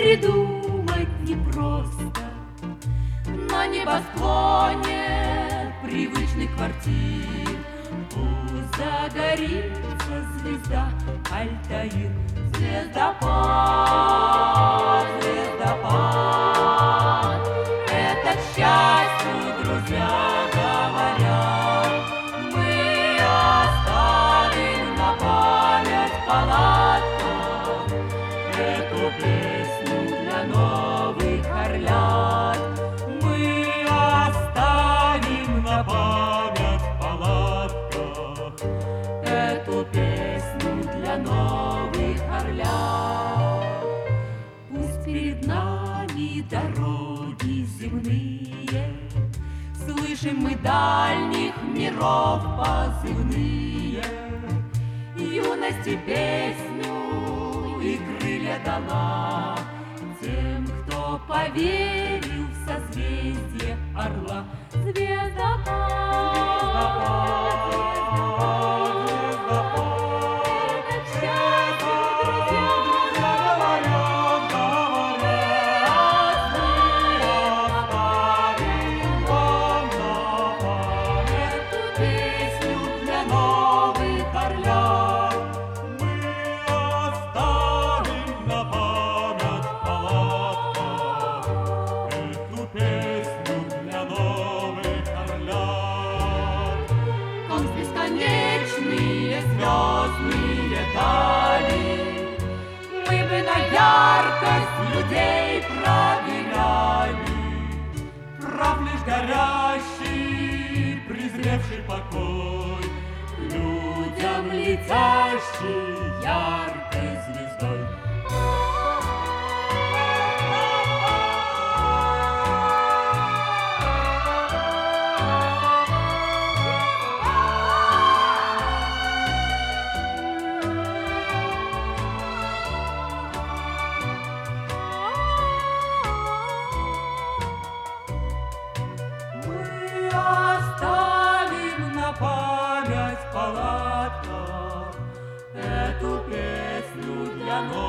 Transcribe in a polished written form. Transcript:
придумать непросто. На небосклоне привычных квартир пусть загорится звезда Альтаир. Звездопад, звездопад, это к счастью, друзья говорят. Мы оставим на память в палатках эту песню для новых орлят. Мы оставим на память в палатках эту песню для новых орлят. Пусть перед нами дороги земные, слышим мы дальних миров позывные, юности песню и крылья дала тем, кто поверил в созвездие орла. Звездопад, бесконечные звездные дали, мы бы на яркость людей проверяли. Прав лишь горящий, презревший покой, людям летящий яркой звездой. Память в палатках эту песню для нас.